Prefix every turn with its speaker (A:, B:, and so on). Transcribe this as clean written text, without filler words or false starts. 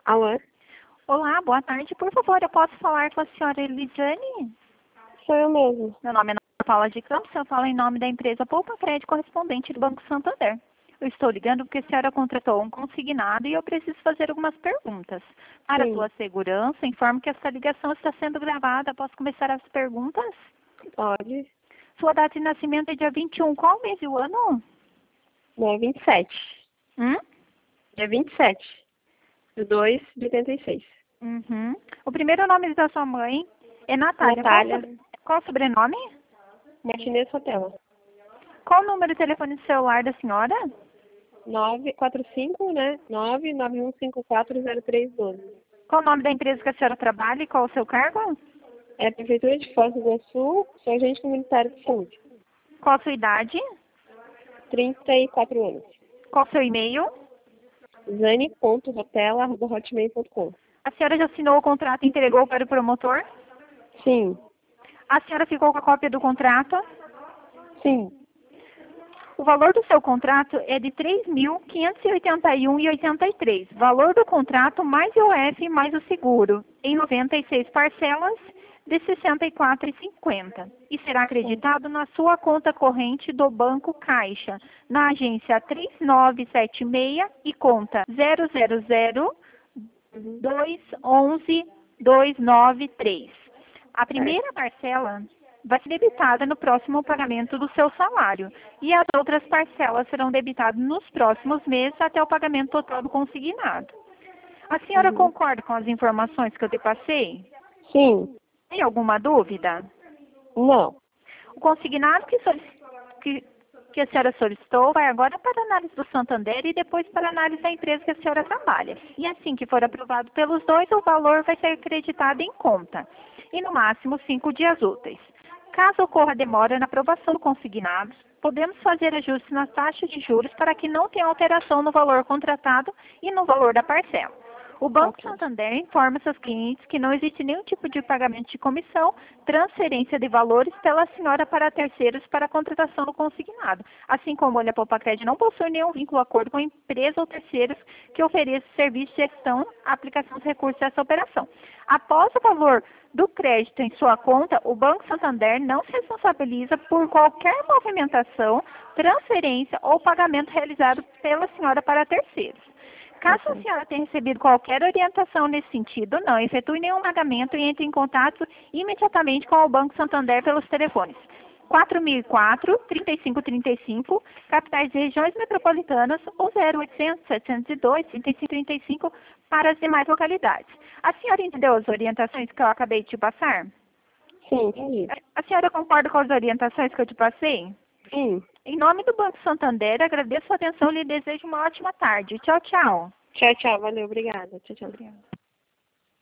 A: Alô?
B: Olá, boa tarde. Por favor, eu posso falar com a senhora Elisiane?
A: Sou eu mesmo.
B: Meu nome é Ana Paula de Campos, eu falo em nome da empresa Poupa Crédito correspondente do Banco Santander. Eu estou ligando porque a senhora contratou um consignado e eu preciso fazer algumas perguntas. Para
A: Sim,
B: sua segurança, informo que essa ligação está sendo gravada. Posso começar as perguntas?
A: pode.
B: Sua data de nascimento é dia 21. Qual mês e o ano?
A: É 27.
B: Hum?
A: É 27. De 2 de 86.
B: Uhum. O primeiro nome da sua mãe é Natália.
A: Natália
B: Qual o sobrenome?
A: Martinez Sotelo.
B: Qual o número de telefone de celular da senhora?
A: 945, né? 991540312.
B: Qual o nome da empresa que a senhora trabalha e qual o seu cargo?
A: É a Prefeitura de Foz do Iguaçu, sou agente comunitário de saúde.
B: Qual a sua idade?
A: 34 anos.
B: Qual o seu e-mail?
A: zane.rotela@hotmail.com.
B: A senhora já assinou o contrato e entregou para o promotor?
A: Sim,
B: A senhora ficou com a cópia do contrato?
A: sim.
B: O valor do seu contrato é de R$ 3.581,83. Valor do contrato mais IOF mais o seguro, em 96 parcelas de R$ 64,50. E será acreditado na sua conta corrente do Banco Caixa, na agência 3976 e conta 000211293. A
A: Certo.
B: primeira parcela vai ser debitada no próximo pagamento do seu salário e as outras parcelas serão debitadas nos próximos meses até o pagamento total do consignado. A senhora
A: Uhum.
B: concorda com as informações que eu te passei?
A: Sim.
B: Tem alguma dúvida?
A: Não.
B: O consignado que a senhora solicitou vai agora para a análise do Santander e depois para a análise da empresa que a senhora trabalha. E assim que for aprovado pelos dois, o valor vai ser acreditado em conta, e no máximo 5 dias úteis. Caso ocorra demora na aprovação do consignado, podemos fazer ajustes na taxa de juros para que não tenha alteração no valor contratado e no valor da parcela. O Banco
A: Ok.
B: Santander informa seus clientes que não existe nenhum tipo de pagamento de comissão, transferência de valores pela senhora para terceiros para a contratação do consignado, assim como a Poupa Crédito não possui nenhum vínculo ou acordo com empresa ou terceiros que ofereça serviço de gestão, aplicação dos recursos dessa operação. Após o valor do crédito em sua conta, o Banco Santander não se responsabiliza por qualquer movimentação, transferência ou pagamento realizado pela senhora para terceiros. Caso a
A: Ok.
B: senhora tenha recebido qualquer orientação nesse sentido, não efetue nenhum pagamento e entre em contato imediatamente com o Banco Santander pelos telefones 4004-3535, capitais de regiões metropolitanas, ou 0800-702-3535 para as demais localidades. A senhora entendeu as orientações que eu acabei de te passar?
A: Sim, entendi.
B: A senhora concorda com as orientações que eu te passei?
A: Sim.
B: Em nome do Banco Santander, agradeço a atenção e lhe desejo uma ótima tarde. Tchau, tchau.
A: Tchau, tchau. Valeu, obrigada. Tchau, tchau.
B: Obrigada.